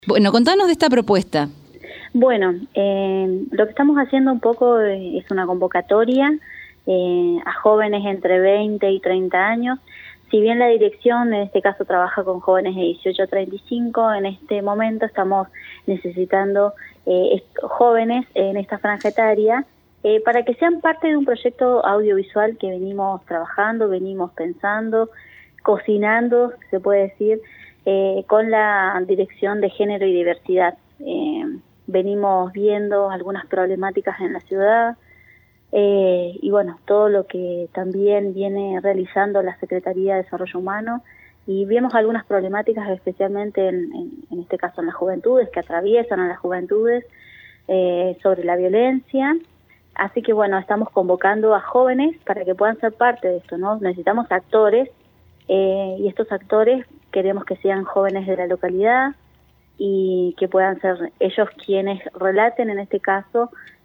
Bueno, contanos de esta propuesta. Bueno, lo que estamos haciendo un poco es una convocatoria a jóvenes entre 20 y 30 años. Si bien la dirección en este caso trabaja con jóvenes de 18 a 35, en este momento estamos necesitando jóvenes en esta franja etaria para que sean parte de un proyecto audiovisual que venimos trabajando, venimos pensando, cocinando, se puede decir, con la Dirección de Género y Diversidad. Venimos viendo algunas problemáticas en la ciudad y bueno, todo lo que también viene realizando la Secretaría de Desarrollo Humano, y vemos algunas problemáticas especialmente en este caso en las juventudes, que atraviesan a las juventudes sobre la violencia. Así que bueno, estamos convocando a jóvenes para que puedan ser parte de esto, ¿no? Necesitamos actores y estos actores queremos que sean jóvenes de la localidad y que puedan ser ellos quienes relaten en este caso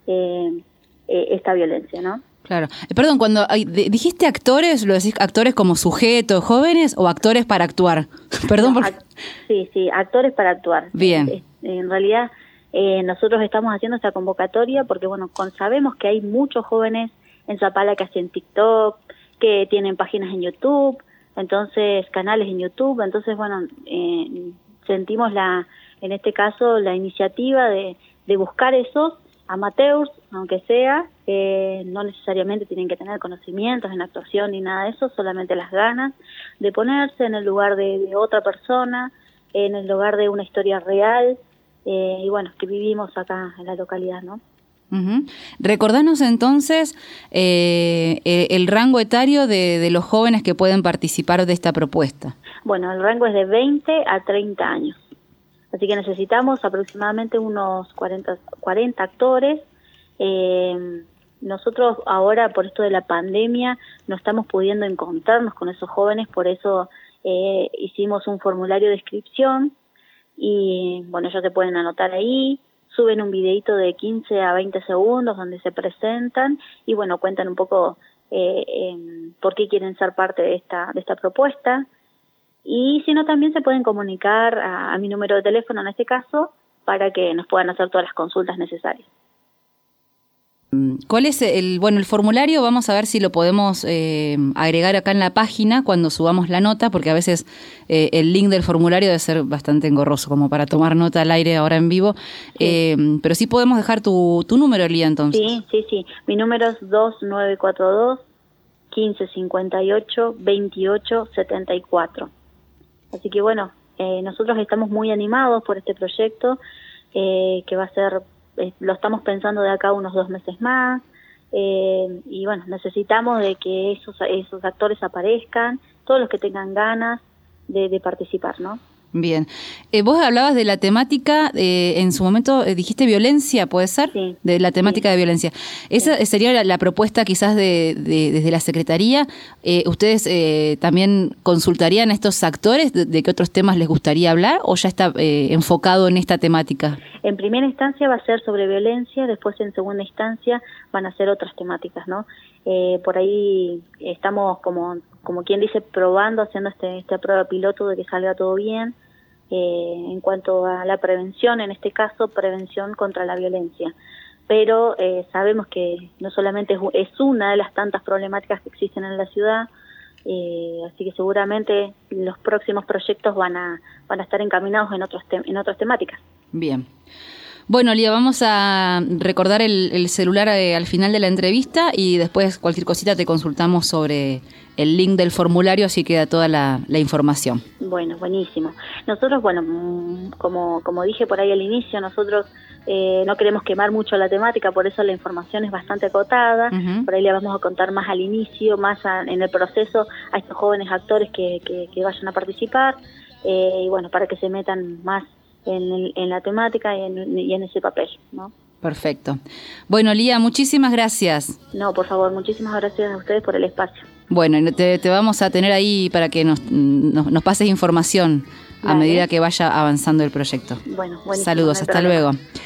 esta violencia, ¿no? Claro. Perdón, cuando dijiste actores, ¿lo decís actores como sujetos, jóvenes o actores para actuar? Perdón. No, sí, actores para actuar. Bien. En realidad nosotros estamos haciendo esta convocatoria porque bueno, sabemos que hay muchos jóvenes en Zapala que hacen TikTok, que tienen páginas en YouTube, entonces canales en YouTube, entonces bueno, sentimos en este caso la iniciativa de buscar esos amateurs, aunque sea, no necesariamente tienen que tener conocimientos en actuación ni nada de eso, solamente las ganas de ponerse en el lugar de otra persona, en el lugar de una historia real, y bueno, que vivimos acá en la localidad, ¿no? Uh-huh. Recordanos entonces el rango etario de los jóvenes que pueden participar de esta propuesta. Bueno, el rango es de 20 a 30 años. Así que necesitamos aproximadamente unos 40 actores. Nosotros ahora, por esto de la pandemia, no estamos pudiendo encontrarnos con esos jóvenes, por eso hicimos un formulario de inscripción y bueno, ellos se pueden anotar ahí, suben un videito de 15 a 20 segundos donde se presentan y bueno, cuentan un poco por qué quieren ser parte de esta propuesta. Y si no, también se pueden comunicar a mi número de teléfono en este caso para que nos puedan hacer todas las consultas necesarias. ¿Cuál es el formulario? Vamos a ver si lo podemos agregar acá en la página cuando subamos la nota, porque a veces el link del formulario debe ser bastante engorroso como para tomar nota al aire ahora en vivo. Sí. Pero sí podemos dejar tu número, Lía, entonces. Sí. Mi número es 2942 1558 2874. Así que bueno, nosotros estamos muy animados por este proyecto que va a ser, lo estamos pensando de acá unos 2 meses más y bueno, necesitamos de que esos actores aparezcan, todos los que tengan ganas de participar, ¿no? Bien. Vos hablabas de la temática, en su momento dijiste violencia, ¿puede ser? Sí. De la temática de violencia. ¿Esa sería la propuesta quizás desde la Secretaría? ¿Ustedes también consultarían a estos actores de qué otros temas les gustaría hablar o ya está enfocado en esta temática? En primera instancia va a ser sobre violencia, después en segunda instancia van a ser otras temáticas, ¿no? Por ahí estamos como quien dice probando, haciendo esta prueba piloto de que salga todo bien. En cuanto a la prevención, en este caso prevención contra la violencia, pero sabemos que no solamente es una de las tantas problemáticas que existen en la ciudad, así que seguramente los próximos proyectos van a estar encaminados en otras temáticas. Bien. Bueno, Lía, vamos a recordar el celular al final de la entrevista y después cualquier cosita te consultamos sobre el link del formulario, así queda toda la información. Bueno, buenísimo. Nosotros, bueno, como dije por ahí al inicio, nosotros no queremos quemar mucho la temática, por eso la información es bastante acotada. Uh-huh. Por ahí le vamos a contar más al inicio, más en el proceso a estos jóvenes actores que vayan a participar y bueno, para que se metan más en la temática y en ese papel, ¿no? Perfecto. Bueno, Lía, muchísimas gracias. No, por favor, muchísimas gracias a ustedes por el espacio. Bueno, te vamos a tener ahí para que nos pases información a medida que vaya avanzando el proyecto. Bueno, buenísimo. Saludos, hasta luego.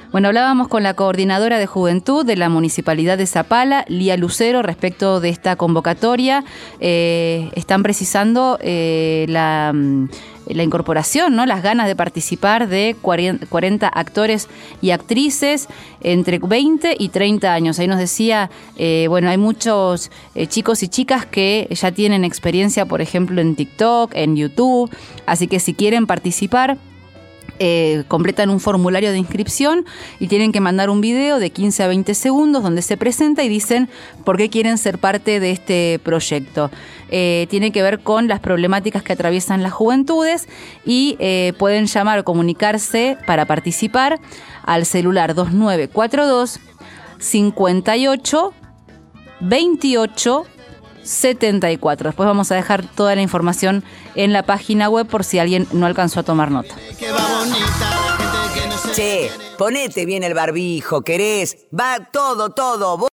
Bueno, hablábamos con la coordinadora de Juventud de la Municipalidad de Zapala, Lía Lucero, respecto de esta convocatoria. Están precisando la incorporación, ¿no? Las ganas de participar de 40 actores y actrices entre 20 y 30 años. Ahí nos decía, hay muchos chicos y chicas que ya tienen experiencia, por ejemplo, en TikTok, en YouTube, así que si quieren participar, completan un formulario de inscripción y tienen que mandar un video de 15 a 20 segundos donde se presenta y dicen por qué quieren ser parte de este proyecto. Tiene que ver con las problemáticas que atraviesan las juventudes y pueden llamar o comunicarse para participar al celular 2942 58 28 74. Después vamos a dejar toda la información en la página web por si alguien no alcanzó a tomar nota. Che, ponete bien el barbijo, ¿querés? Va todo.